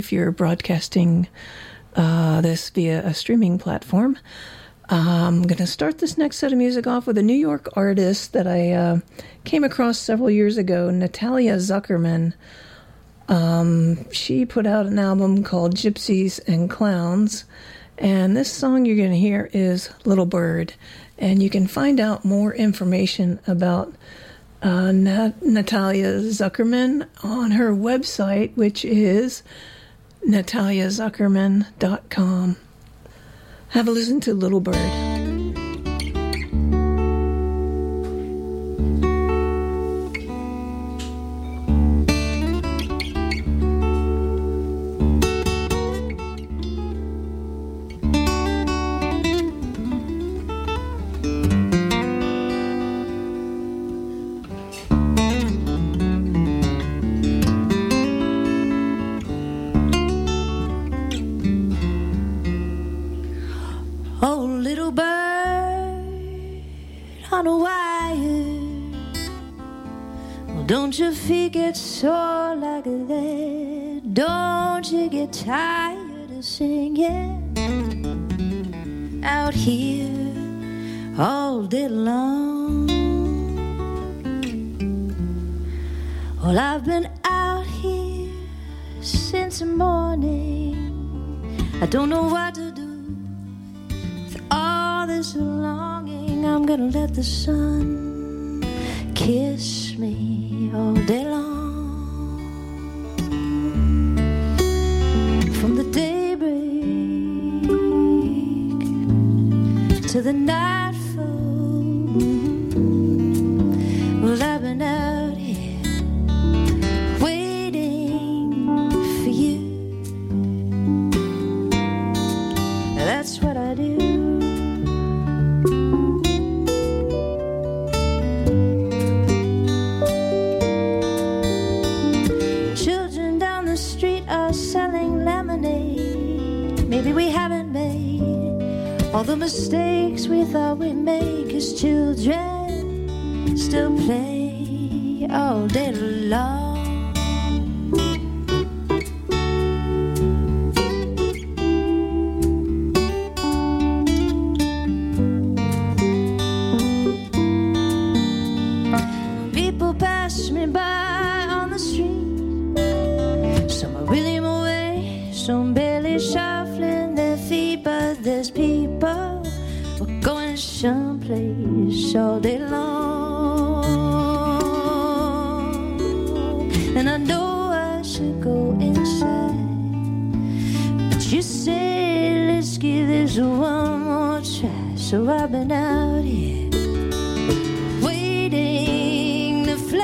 if you're broadcasting this via a streaming platform. I'm going to start this next set of music off with a New York artist that I came across several years ago, Natalia Zuckerman. She put out an album called Gypsies and Clowns, and this song you're going to hear is Little Bird. And you can find out more information about Natalia Zuckerman on her website, which is nataliazuckerman.com. Have a listen to Little Bird. Don't your feet get sore like that? Don't you get tired of singing out here all day long? Well, I've been out here since the morning. I don't know what to do with all this longing. I'm gonna let the sun kiss me all day long. From the daybreak to the nightfall. Well, I've been out here waiting for you. That's what I do. Maybe we haven't made all the mistakes we thought we'd make, 'cause children still play all day long. People pass me by on the street. Some are really in my way, some barely shuffling their feet, but there's people who are going someplace all day long. And I know I should go inside, but you say let's give this one more try. So I've been out here waiting to fly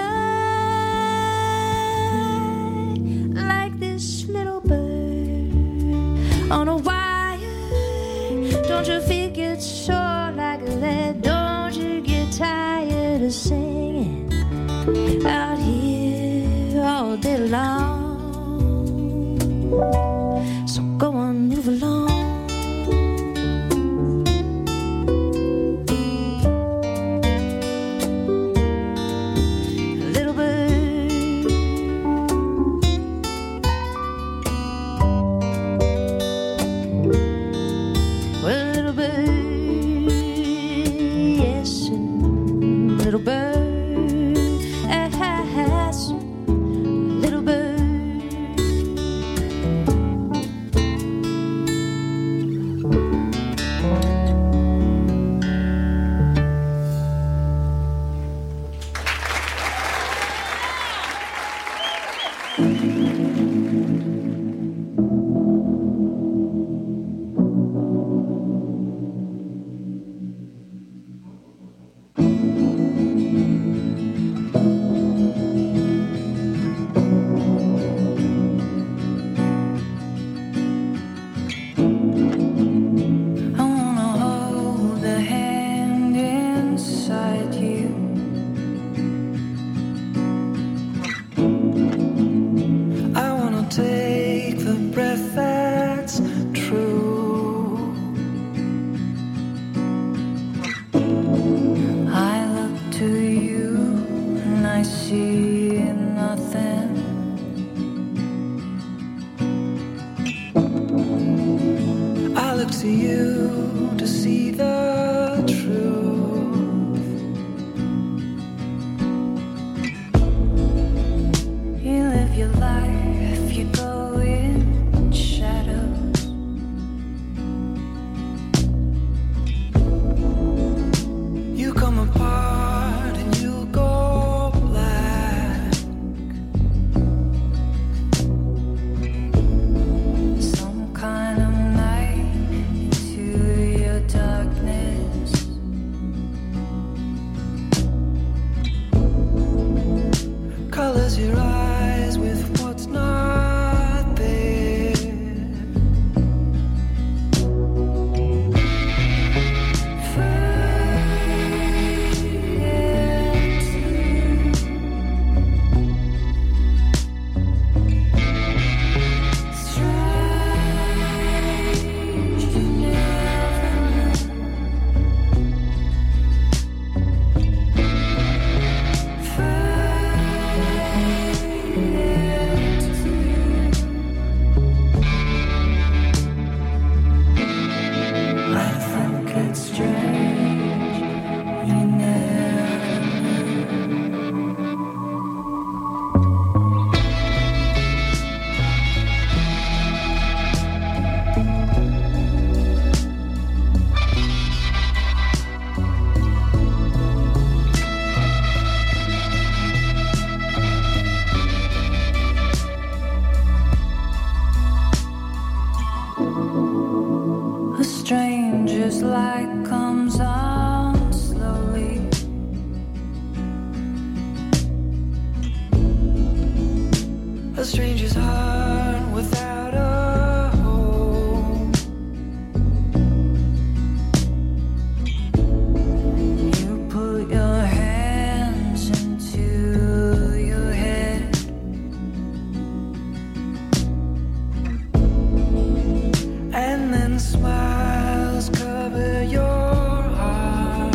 like this little bird on a wire. Don't your feet get sore like that? Don't you get tired of singing out here all day long? So go on, move along. Little bird, little bird. look to you to see the truth. You live your life, you go in shadows. You come apart and you go black. Some kind of night into your darkness. Colors your eyes with what's not there. A stranger's light comes on slowly. A stranger's heart without a home. You put your hands into your head. And then smiles cover your heart.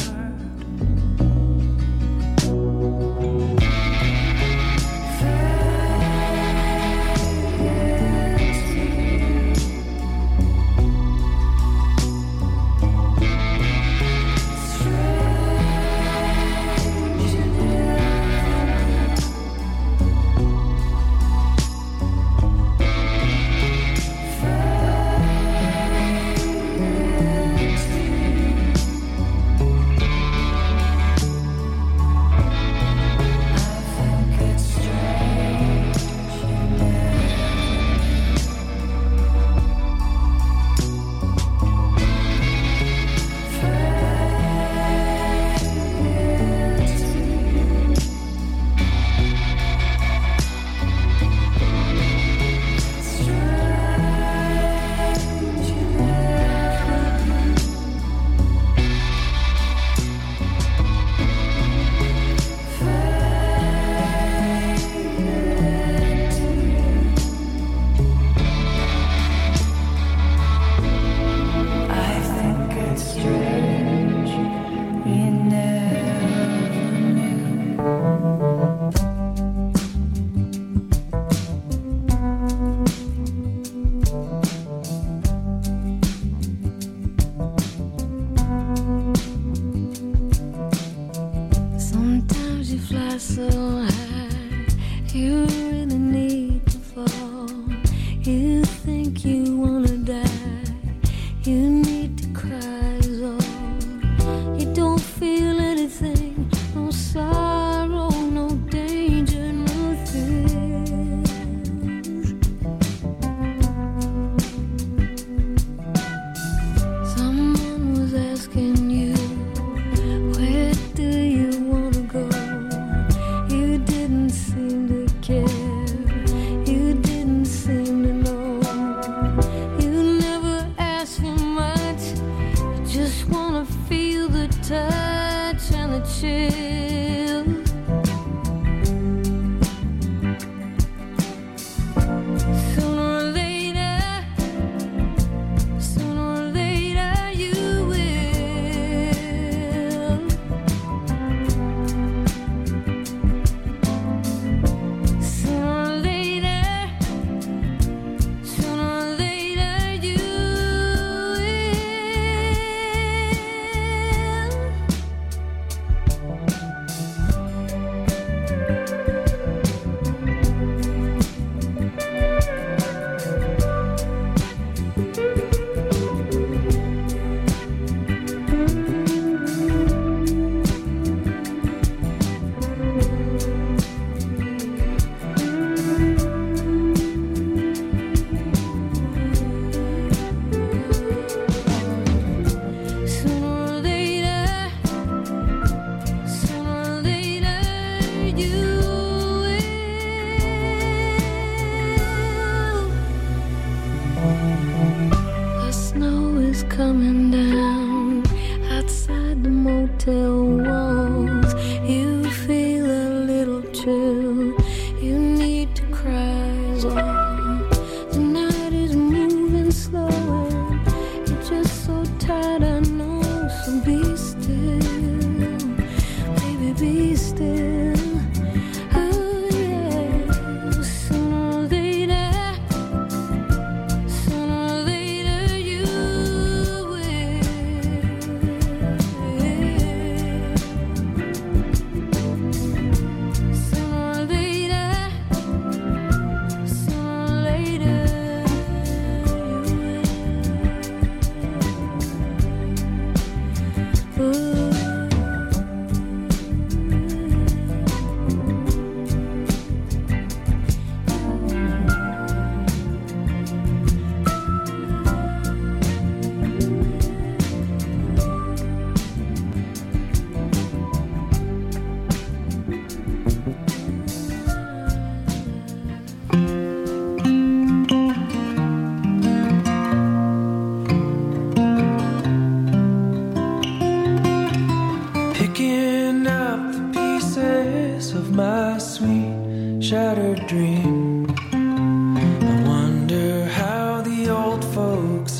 You didn't seem to know. You never asked for my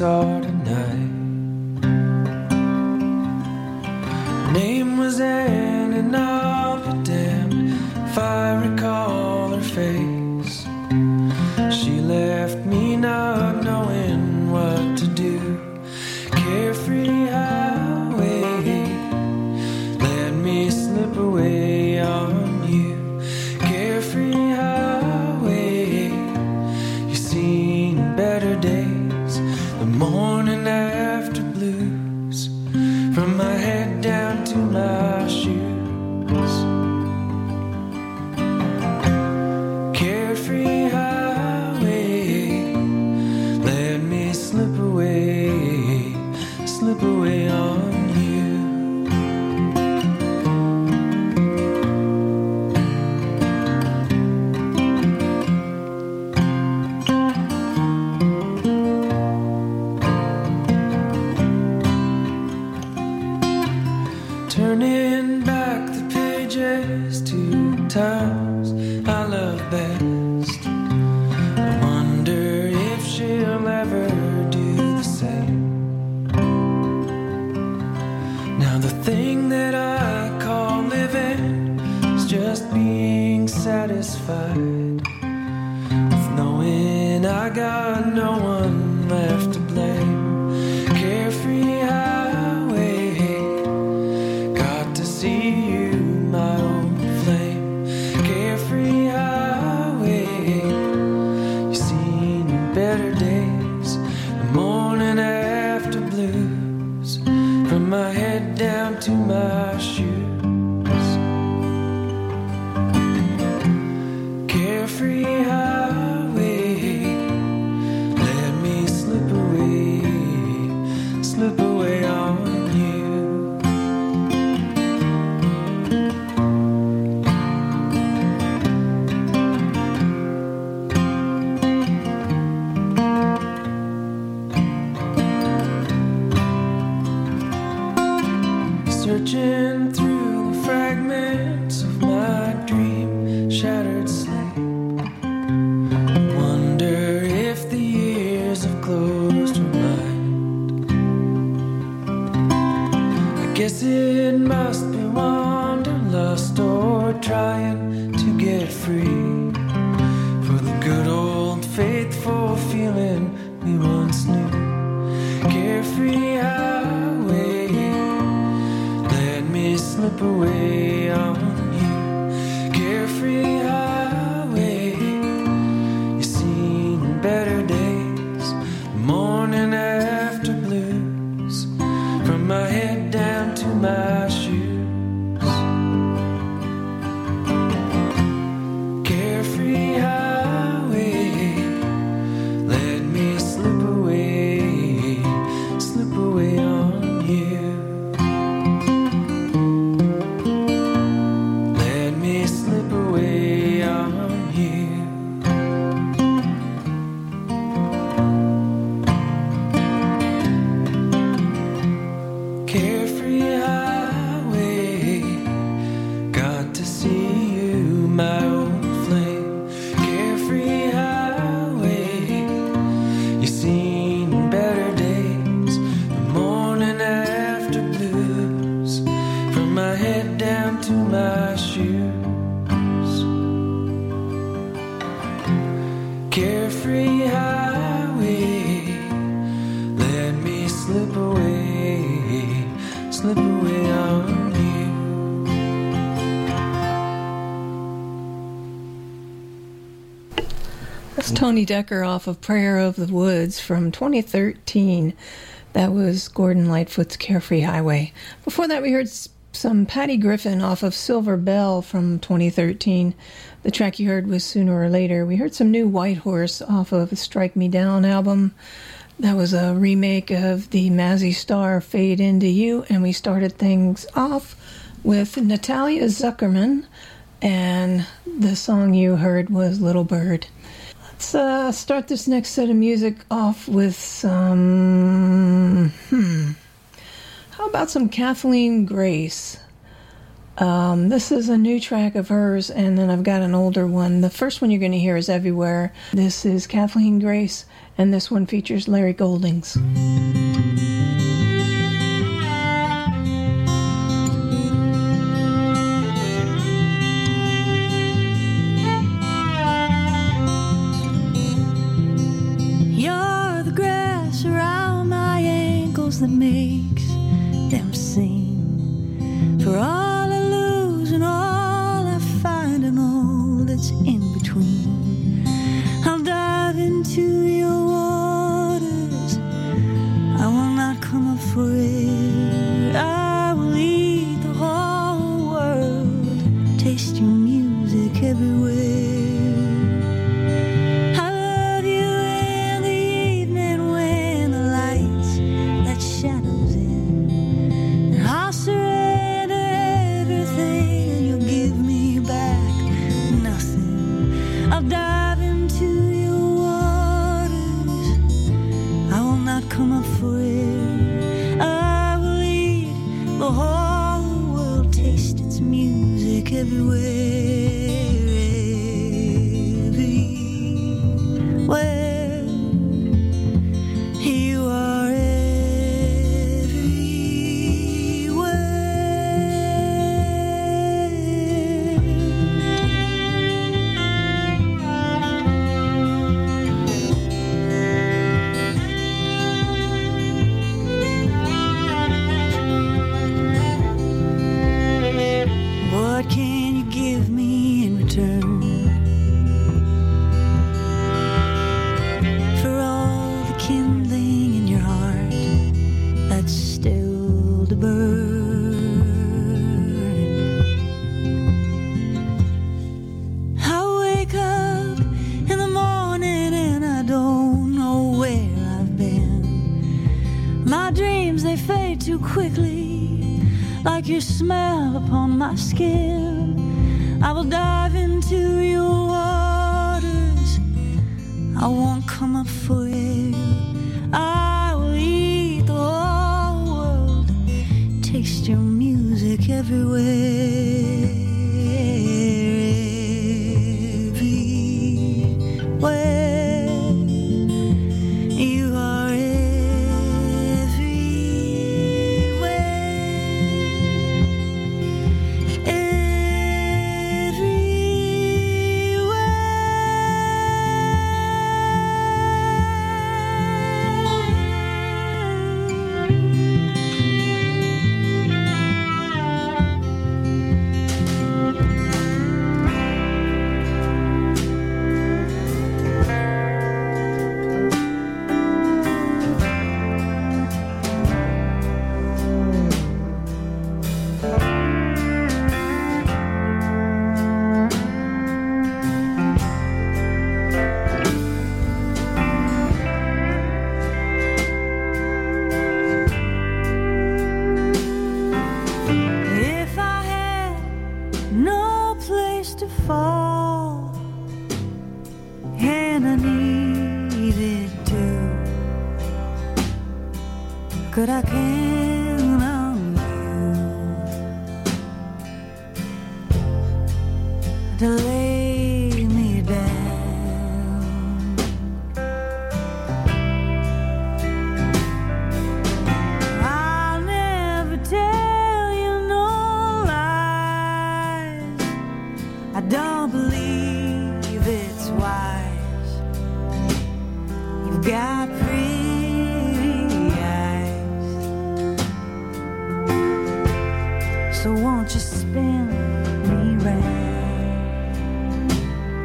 saw tonight. Her name was Anne, and I'll be damned if I recall her face. She left me not knowing what to do. Carefree highway, let me slip away on you. Carefree highway, you've seen better days. The morning after blues, from my head down to my shoes. Carefree highway, let me slip away on you. Turning back the pages to times I love best. I wonder if she'll ever do the same. Now the thing that I call living is just being satisfied with knowing I got no one left to blame. Carefree highway, got to see you, my old flame. Carefree highway, you've seen better days. The morning after blues, from my head down to my shoes. Carefree highway, let me slip away on you. Searching through the fragments of my dream shattered sleep, wonder if the years have closed her mind. I guess it must be wanderlust or trying to get free for the good old faithful feeling we once knew. Carefree highway, let me slip away on you. Carefree highway, you've seen better days. Morning after blues, from my head down to my shoes. Carefree highway, let me slip away on you. Let me slip away on you. Carefree highway, got to see you, my old flame. Carefree highway, you've seen better days. The morning after blues, from my head down to my shoes. Carefree highway, let me slip away on you. That's Tony Decker off of Prayer of the Woods from 2013. That was Gordon Lightfoot's Carefree Highway. Before that, we heard some Patty Griffin off of Silver Bell from 2013. The track you heard was Sooner or Later. We heard some new White Horse off of the Strike Me Down album. That was a remake of the Mazzy Star Fade Into You. And we started things off with Natalia Zuckerman. And the song you heard was Little Bird. Let's start this next set of music off with some... How about some Kathleen Grace? This is a new track of hers, and then I've got an older one. The first one you're going to hear is Everywhere. This is Kathleen Grace and this one features Larry Goldings. You're the grass around my ankles that makes them sing. For all I lose and all I find and all that's in between, I'll dive into your waters. I will not come up for it. I will eat the whole world, taste your music everywhere. Come up for it. I will eat the whole world, taste its music everywhere. Everywhere you are, too quickly, like your smell upon my skin. I will dive into your waters. I won't come up for it. I will eat the whole world, taste your music everywhere. But I count on you to lay me down. I'll never tell you no lies. I don't believe it's wise. You've got so won't you spin me round?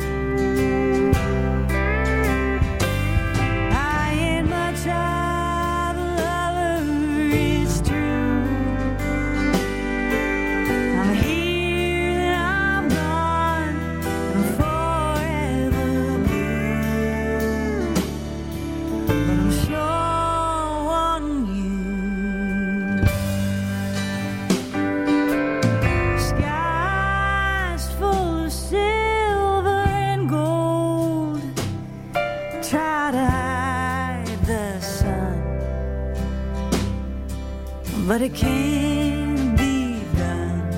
I ain't much of a lover, it's true. I'm here and I'm gone, I'm forever blue. But I'm sure on you. But it can't be done.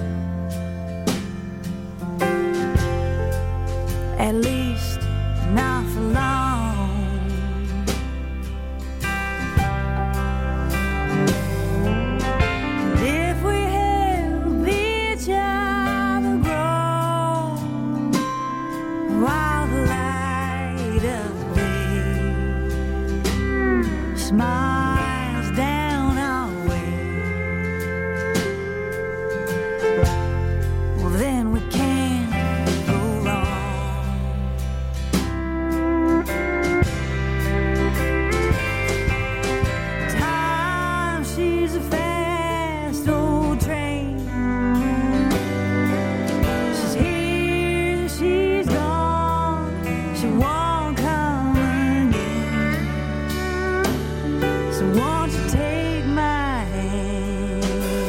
At least not for long. smiles down our way. Well, then we can't go wrong. Time, she's a fast old train. She's here, she's gone, she won't come again. So won't you take my hand?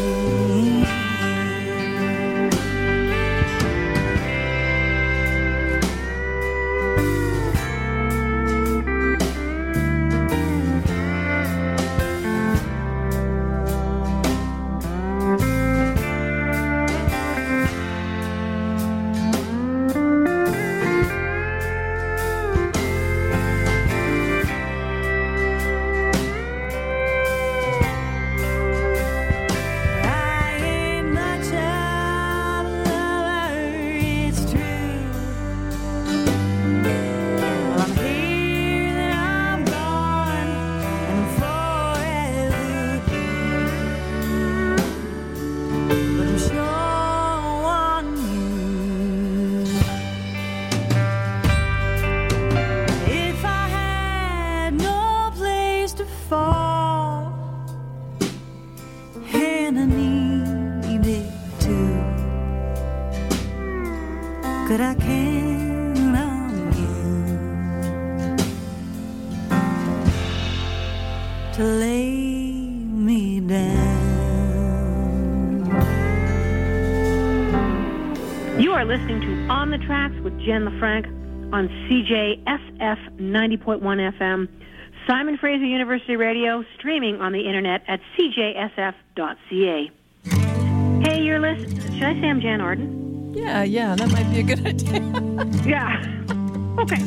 I ain't much of a lover, it's true. Well, I'm here, then I'm gone, and forever blue. But I'm sure on you. If I had no place to fall, and I needed to, could I count on you to lay me down? You are listening to On the Tracks with Jen LaFranc on CJSF 90.1 FM, Simon Fraser University Radio, streaming on the internet at cjsf.ca. Hey, you're listening. Should I say I'm Jan Arden? Yeah, that might be a good idea. Yeah. Okay.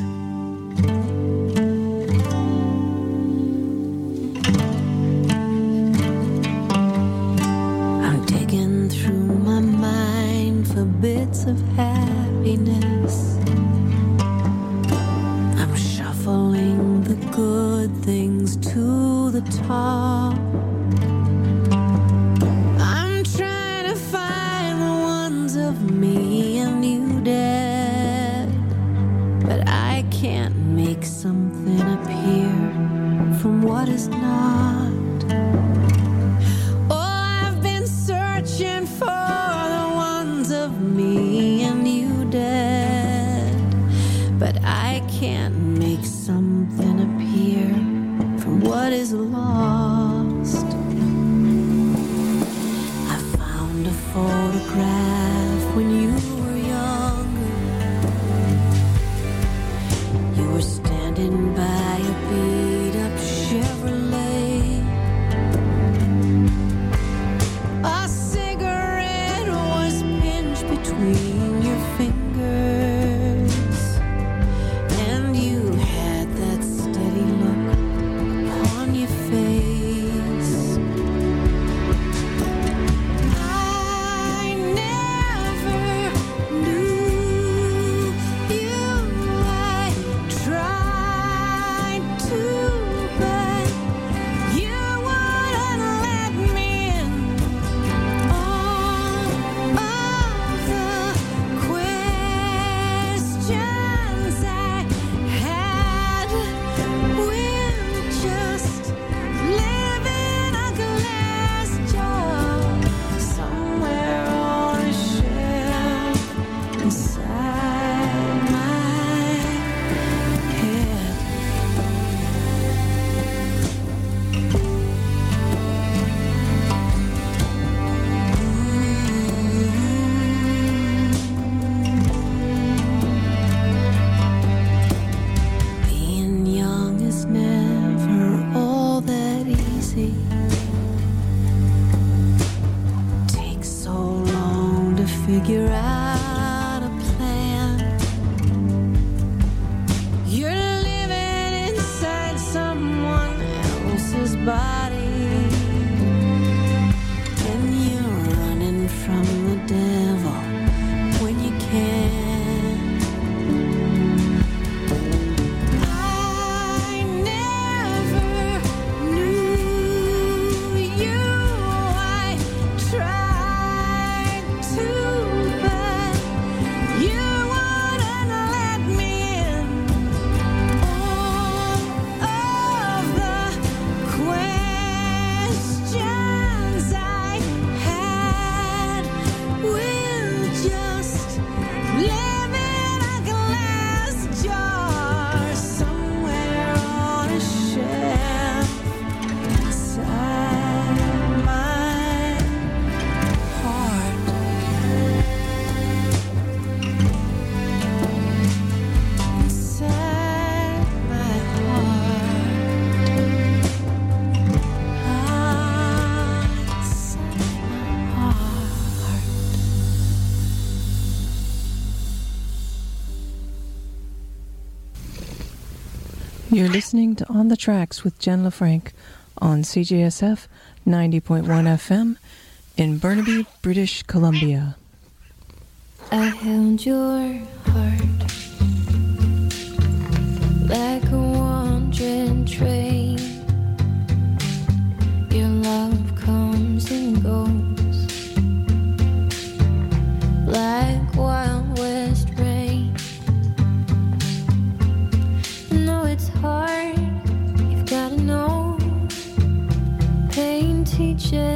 I'm digging through my mind for bits of happiness. I'm shuffling the good things to the top. I'm trying to find the ones of me and you dead, but I can't make something appear from what is not. Oh, I've been searching for the ones of me and you dead, but I can't make something appear from what is lost. I found a photograph when you were younger. You were standing by a beat-up Chevrolet. A cigarette was pinched between your fingers, and you had that steady look upon your face. You're listening to On the Tracks with Jen LaFranc on CJSF 90.1 FM in Burnaby, British Columbia. I held your heart like a wandering train. Your love comes and goes like wild west rain. No, it's hard, you've gotta know. Pain teaches